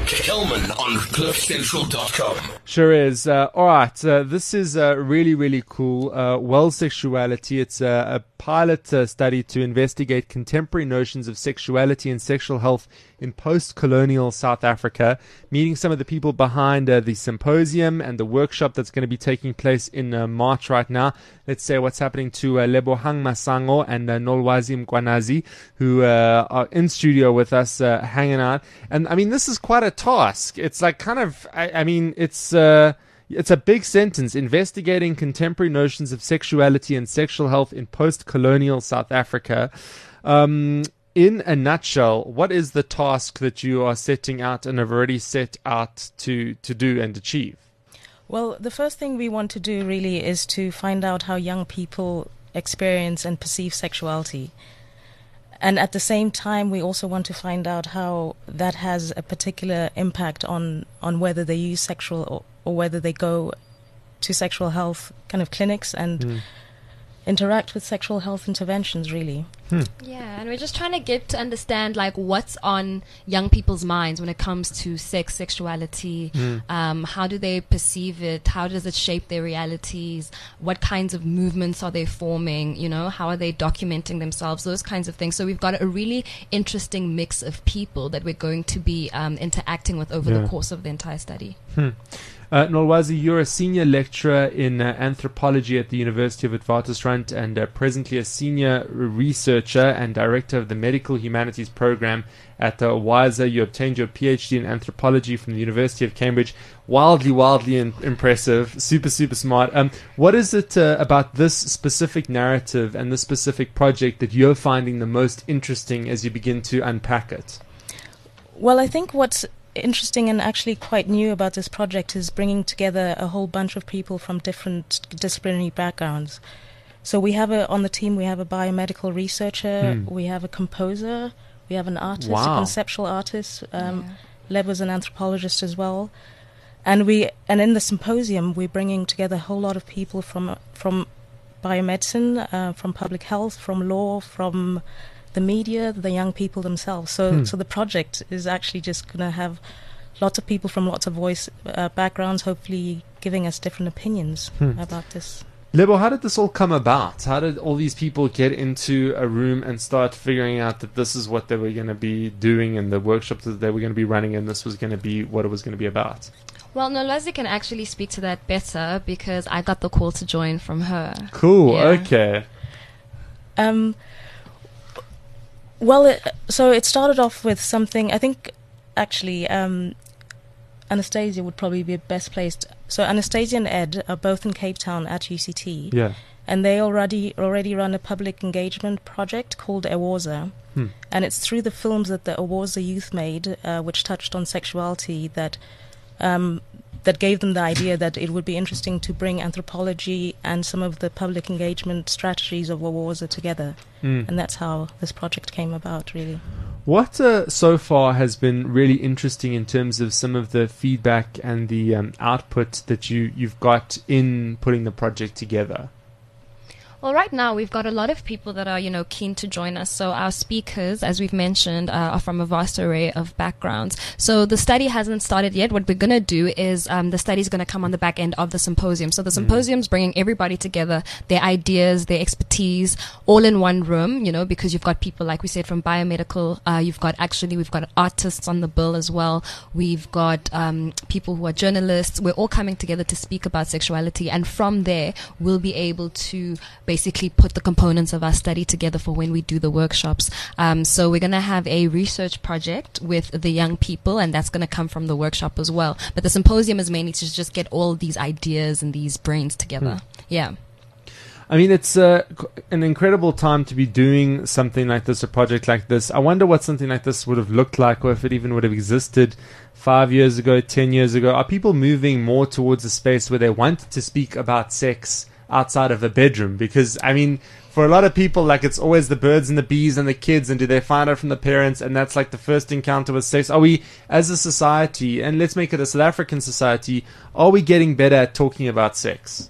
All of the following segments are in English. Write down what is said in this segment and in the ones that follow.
Kelman on CliffCentral.com. Sure is. All right. This is really, really cool. Well Sexuality. It's a pilot study to investigate contemporary notions of sexuality and sexual health in post-colonial South Africa. Meeting some of the people behind the symposium and the workshop that's going to be taking place in March right now. Let's say what's happening to Lebohang Masango and Nolwazi Mkwanazi, who are in studio with us hanging out. And I mean, this is quite a task. It's like kind of, it's a big sentence, investigating contemporary notions of sexuality and sexual health in post-colonial South Africa. In a nutshell, what is the task that you are setting out and have already set out to do and achieve? Well, the first thing we want to do really is to find out how young people experience and perceive sexuality. And at the same time, we also want to find out how that has a particular impact on whether they use sexual or whether they go to sexual health kind of clinics and interact with sexual health interventions, really. Yeah, and we're just trying to get to understand like what's on young people's minds when it comes to sex, sexuality. How do they perceive it? How does it shape their realities? What kinds of movements are they forming? You know, how are they documenting themselves? Those kinds of things. So we've got a really interesting mix of people that we're going to be interacting with over the course of the entire study. Nolwazi, you're a senior lecturer in anthropology at the University of Witwatersrand and presently a senior researcher and director of the Medical Humanities Program at WISA. You obtained your PhD in anthropology from the University of Cambridge. Wildly impressive. Super smart. What is it about this specific narrative and this specific project that you're finding the most interesting as you begin to unpack it? Well, I think what's interesting and actually quite new about this project is bringing together a whole bunch of people from different disciplinary backgrounds. So we have on the team, we have a biomedical researcher, we have a composer, we have an artist, a conceptual artist. Leb was an anthropologist as well. And in the symposium, we're bringing together a whole lot of people from biomedicine, from public health, from law, from the media, the young people themselves. So the project is actually just going to have lots of people from lots of voice backgrounds, hopefully giving us different opinions about this. Lebo, how did this all come about? How did all these people get into a room and start figuring out that this is what they were going to be doing and the workshops that they were going to be running and this was going to be what it was going to be about? Well, Nolwazi can actually speak to that better because I got the call to join from her. Cool, okay. Well, so it started off with something, I think, actually, Anastasia would probably be best placed. So Anastasia and Ed are both in Cape Town at UCT. Yeah. And they already run a public engagement project called Awoza. And it's through the films that the Awoza youth made, which touched on sexuality, that gave them the idea that it would be interesting to bring anthropology and some of the public engagement strategies of Awoza together. And that's how this project came about, really. What so far has been really interesting in terms of some of the feedback and the output that you've got in putting the project together? Well, right now we've got a lot of people that are, keen to join us. So our speakers, as we've mentioned, are from a vast array of backgrounds. So the study hasn't started yet. What we're going to do is the study is going to come on the back end of the symposium. So the symposium's bringing everybody together, their ideas, their expertise, all in one room, because you've got people, like we said, from biomedical. We've got artists on the bill as well. We've got people who are journalists. We're all coming together to speak about sexuality. And from there, we'll be able to basically put the components of our study together for when we do the workshops. So we're going to have a research project with the young people, and that's going to come from the workshop as well. But the symposium is mainly to just get all these ideas and these brains together. Yeah. I mean, it's an incredible time to be doing something like this, a project like this. I wonder what something like this would have looked like, or if it even would have existed 5 years ago, 10 years ago. Are people moving more towards a space where they want to speak about sex outside of a bedroom? Because, I mean, for a lot of people, like, it's always the birds and the bees and the kids, and do they find out from the parents, and that's like the first encounter with sex. Are we, as a society, and let's make it a South African society, are we getting better at talking about sex?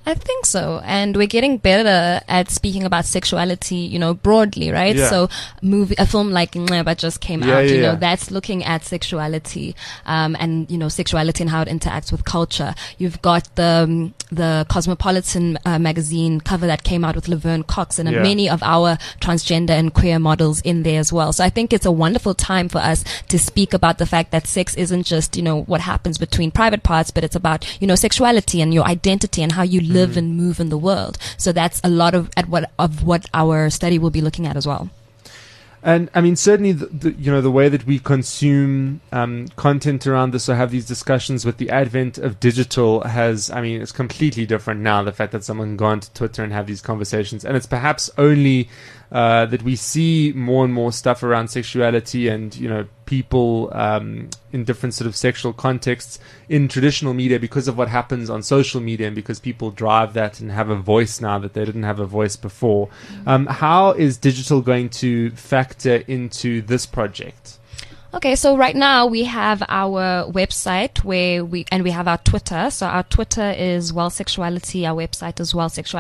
I think so. And we're getting better at speaking about sexuality, broadly, right? Yeah. So a film like Nxeba just came out, that's looking at sexuality, and, sexuality and how it interacts with culture. You've got the Cosmopolitan magazine cover that came out with Laverne Cox and many of our transgender and queer models in there as well. So I think it's a wonderful time for us to speak about the fact that sex isn't just, what happens between private parts, but it's about, sexuality and your identity and how you live and move in the world. So that's a lot of what our study will be looking at as well. And I mean, certainly, the way that we consume content around this or have these discussions with the advent of digital it's completely different now. The fact that someone can go onto Twitter and have these conversations, and it's perhaps only that we see more and more stuff around sexuality and people in different sort of sexual contexts in traditional media because of what happens on social media and because people drive that and have a voice now that they didn't have a voice before. How is digital going to factor into this project? Okay, so right now we have our website where we have our Twitter. So our Twitter is WellSexuality. Our website is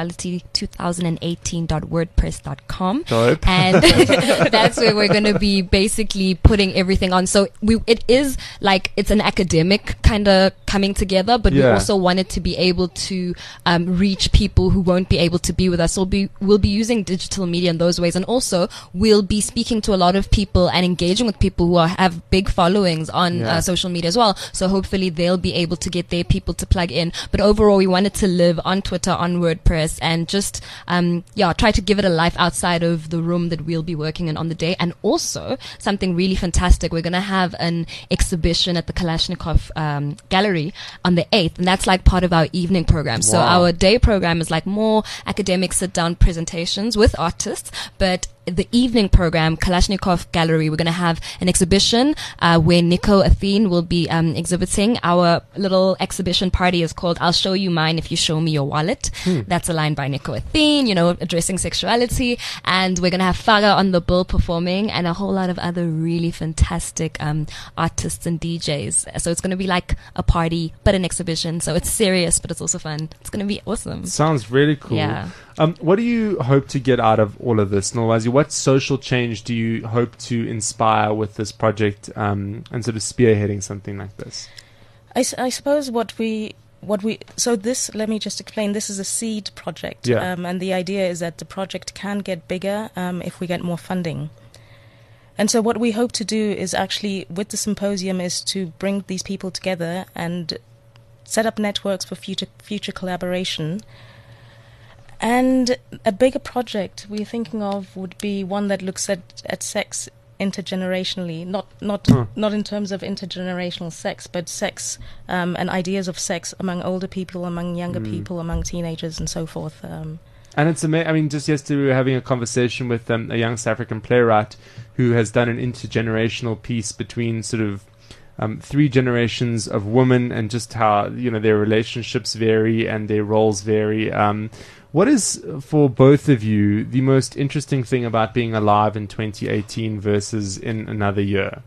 wellsexuality2018.wordpress.com. Dope. And that's where we're going to be basically putting everything on. So it is like it's an academic kind of coming together, but we also wanted to be able to reach people who won't be able to be with us. So we'll be using digital media in those ways, and also we'll be speaking to a lot of people and engaging with people who have big followings on social media as well. So hopefully they'll be able to get their people to plug in. But overall, we wanted to live on Twitter, on WordPress, and just try to give it a life outside of the room that we'll be working in on the day. And also something really fantastic, we're going to have an exhibition at the Kalashnikov Gallery on the 8th, and that's like part of our evening program. So our day program is like more academic sit-down presentations with artists, but the evening program, Kalashnikov Gallery, we're going to have an exhibition where Nico Athene will be exhibiting. Our little exhibition party is called I'll Show You Mine If You Show Me Your Wallet. That's a line by Nico Athene, addressing sexuality. And we're going to have Faga on the bill performing and a whole lot of other really fantastic artists and DJs. So it's going to be like a party, but an exhibition. So it's serious, but it's also fun. It's going to be awesome. Sounds really cool. Yeah. What do you hope to get out of all of this, Nolwazi? What social change do you hope to inspire with this project and sort of spearheading something like this? I suppose let me just explain, this is a seed project, and the idea is that the project can get bigger if we get more funding. And so what we hope to do is actually, with the symposium, is to bring these people together and set up networks for future collaboration. And a bigger project we're thinking of would be one that looks at sex intergenerationally, not in terms of intergenerational sex, but sex and ideas of sex among older people, among younger people, among teenagers, and so forth. And it's amazing. I mean, just yesterday we were having a conversation with a young South African playwright who has done an intergenerational piece between sort of 3 generations of women and just how their relationships vary and their roles vary. What is, for both of you, the most interesting thing about being alive in 2018 versus in another year?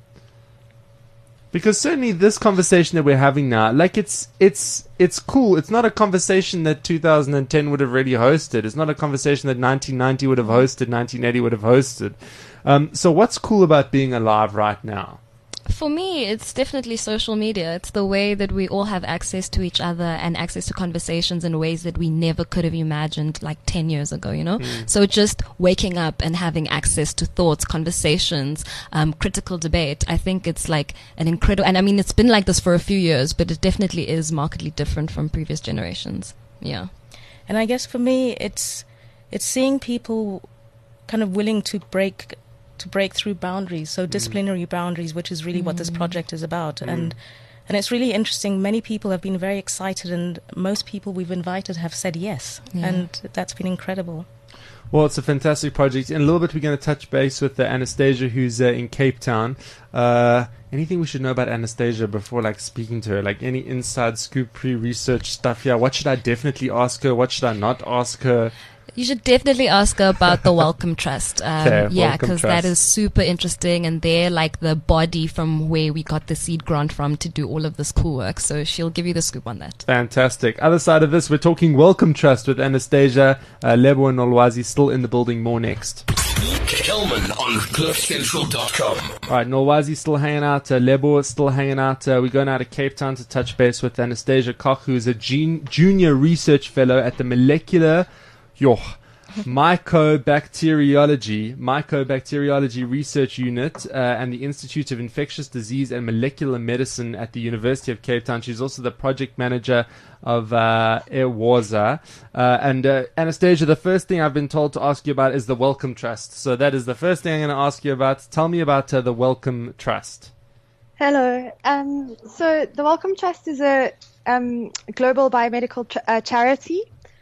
Because certainly this conversation that we're having now, like it's cool. It's not a conversation that 2010 would have really hosted. It's not a conversation that 1990 would have hosted, 1980 would have hosted. So what's cool about being alive right now? For me, it's definitely social media. It's the way that we all have access to each other and access to conversations in ways that we never could have imagined like 10 years ago, So just waking up and having access to thoughts, conversations, critical debate, I think it's like an incredible, and I mean, it's been like this for a few years, but it definitely is markedly different from previous generations. Yeah. And I guess for me, it's seeing people kind of willing to break through boundaries, so disciplinary boundaries, which is really what this project is about. And it's really interesting. Many people have been very excited, and most people we've invited have said yes, and that's been incredible. Well, it's a fantastic project. In a little bit, we're going to touch base with Anastasia, who's in Cape Town. Anything we should know about Anastasia before speaking to her? Like any inside scoop, pre-research stuff? Yeah, what should I definitely ask her? What should I not ask her? You should definitely ask her about the Wellcome Trust. Yeah, Wellcome because Trust. that is super interesting, and they're like the body from where we got the seed grant from to do all of this cool work. So she'll give you the scoop on that. Fantastic. Other side of this, we're talking Wellcome Trust with Anastasia. Lebo and Nolwazi still in the building. More next. Kelman on CliffCentral.com. All right, Nolwazi still hanging out. Lebo is still hanging out. We're going out of Cape Town to touch base with Anastasia Koch, who is a junior research fellow at the Molecular Mycobacteriology Research Unit and the Institute of Infectious Disease and Molecular Medicine at the University of Cape Town. She's also the project manager of Ewoza. And Anastasia, the first thing I've been told to ask you about is the Wellcome Trust. So that is the first thing I'm going to ask you about. Tell me about the Wellcome Trust. Hello. So the Wellcome Trust is a global biomedical charity.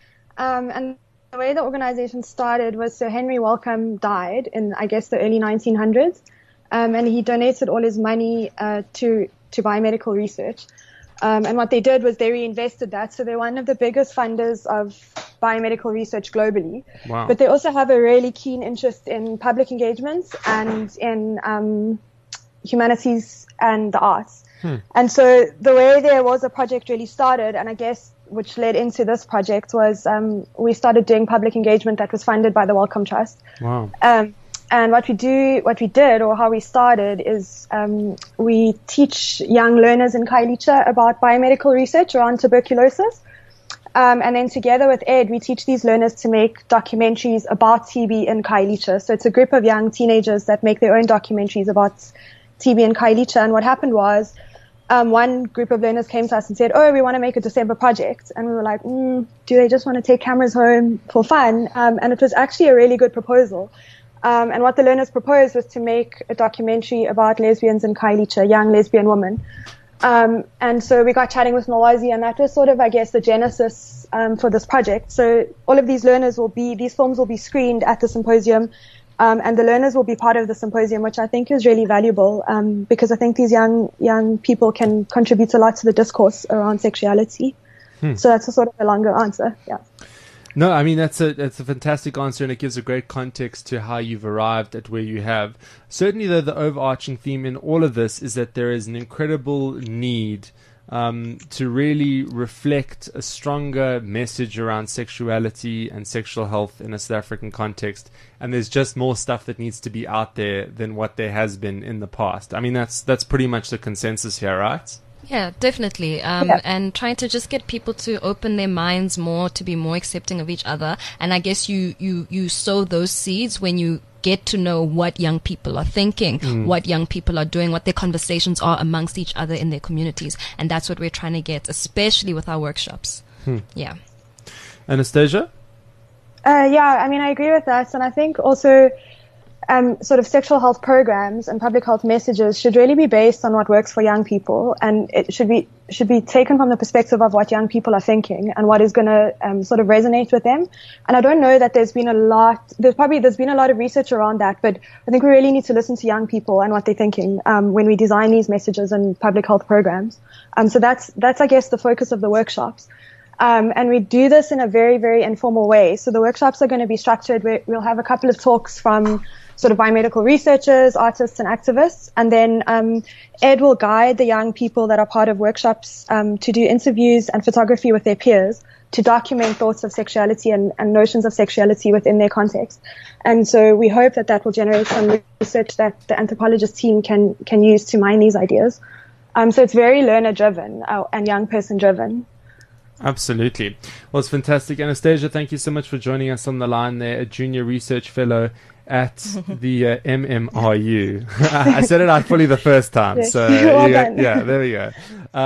And the way the organization started was Sir Henry Wellcome died in, I guess, the early 1900s. And he donated all his money to biomedical research. And what they did was they reinvested that. So they're one of the biggest funders of biomedical research globally. Wow. But they also have a really keen interest in public engagements and in humanities and the arts. And so the way there was a project really started, and I guess which led into this project, was we started doing public engagement that was funded by the Wellcome Trust. Wow. And what we did, or how we started, is we teach young learners in Khayelitsha about biomedical research around tuberculosis. And then together with Ed, we teach these learners to make documentaries about TB in Khayelitsha. So it's a group of young teenagers that make their own documentaries about TB in Khayelitsha. And what happened was, one group of learners came to us and said, "Oh, we want to make a December project." And we were like, do they just want to take cameras home for fun? And it was actually a really good proposal. And what the learners proposed was to make a documentary about lesbians in Khayelitsha, young lesbian women. And so we got chatting with Nolwazi, and that was sort of, I guess, the genesis for this project. So all of these films will be screened at the symposium. And the learners will be part of the symposium, which I think is really valuable, because I think these young people can contribute a lot to the discourse around sexuality. So that's a sort of a longer answer. Yeah. No, I mean, that's a fantastic answer, and it gives a great context to how you've arrived at where you have. Certainly, though, the overarching theme in all of this is that there is an incredible need to really reflect a stronger message around sexuality and sexual health in a South African context. And there's just more stuff that needs to be out there than what there has been in the past. I mean, that's pretty much the consensus here, right? Yeah, definitely. And trying to just get people to open their minds more, to be more accepting of each other. And I guess you sow those seeds when you get to know what young people are thinking, what young people are doing, what their conversations are amongst each other in their communities. And that's what we're trying to get, especially with our workshops. Yeah. Anastasia? Yeah, I mean, I agree with that. And I think also sort of sexual health programs and public health messages should really be based on what works for young people, and it should be taken from the perspective of what young people are thinking and what is going to sort of resonate with them. And I don't know that there's been a lot of research around that, but I think we really need to listen to young people and what they're thinking when we design these messages and public health programs. So that's I guess the focus of the workshops. And we do this in a very, very informal way. So the workshops are going to be structured where we'll have a couple of talks from sort of biomedical researchers, artists, and activists. And then Ed will guide the young people that are part of workshops to do interviews and photography with their peers to document thoughts of sexuality and notions of sexuality within their context. And so we hope that will generate some research that the anthropologist team can use to mine these ideas. So it's very learner-driven and young person-driven. Absolutely. Well, it's fantastic. Anastasia, thank you so much for joining us on the line there, a junior research fellow at the MMRU. I said it out fully the first time. Yes. So Well done. yeah, there we go.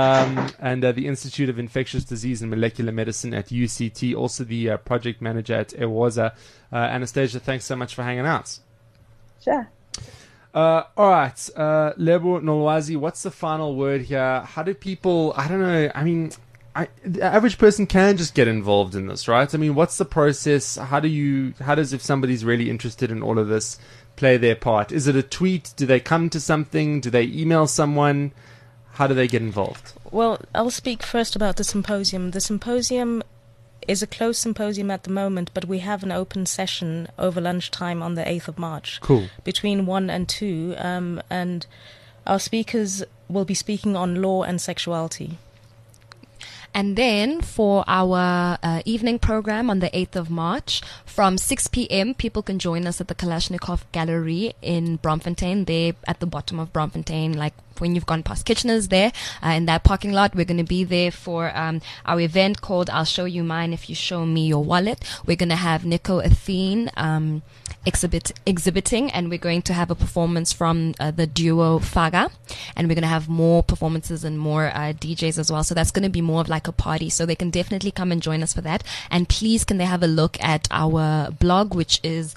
And the Institute of Infectious Disease and Molecular Medicine at UCT, also the project manager at Ewoza. Anastasia, thanks so much for hanging out. Sure. All right. Lebo, Nolwazi, what's the final word here? How do people, I don't know, I mean, the average person can just get involved in this, right? I mean, what's the process? How does, if somebody's really interested in all of this, play their part? Is it a tweet? Do they come to something? Do they email someone? How do they get involved? Well, I'll speak first about the symposium. The symposium is a closed symposium at the moment, but we have an open session over lunchtime on the 8th of March. Cool. Between 1 and 2. And our speakers will be speaking on law and sexuality. And then for our evening program on the 8th of March, from 6 p.m., people can join us at the Kalashnikov Gallery in Braamfontein. There at the bottom of Braamfontein, like when you've gone past Kitchener's there, in that parking lot. We're going to be there for our event called I'll Show You Mine If You Show Me Your Wallet. We're going to have Nico Athene exhibiting, and we're going to have a performance from the duo Faga, and we're going to have more performances and more DJs as well. So that's going to be more of like a party. So they can definitely come and join us for that. And please, can they have a look at our blog, which is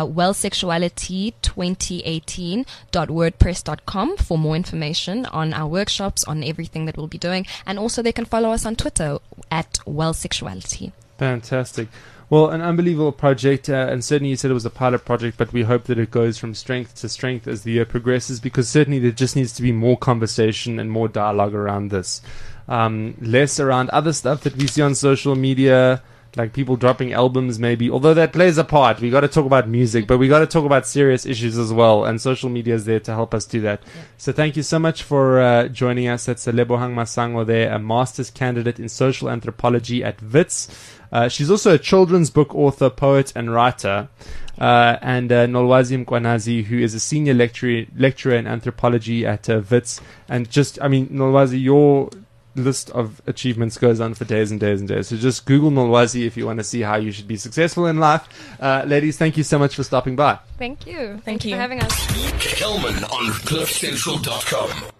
wellsexuality2018.wordpress.com for more information on our workshops, on everything that we'll be doing. And also they can follow us on Twitter at wellsexuality. Fantastic. Well, an unbelievable project, and certainly you said it was a pilot project, but we hope that it goes from strength to strength as the year progresses, because certainly there just needs to be more conversation and more dialogue around this. Less around other stuff that we see on social media, like people dropping albums maybe, although that plays a part. We got to talk about music, but we got to talk about serious issues as well, and social media is there to help us do that. Yeah. So thank you so much for joining us. That's Lebohang Masango there, a master's candidate in social anthropology at WITS. She's also a children's book author, poet, and writer. And Nolwazi Mkwanazi, who is a senior lecturer in anthropology at WITS. And just, I mean, Nolwazi, your list of achievements goes on for days and days and days. So just Google Nolwazi if you want to see how you should be successful in life. Ladies, thank you so much for stopping by. Thank you. Thank you for having us. Kelman on CliffCentral.com.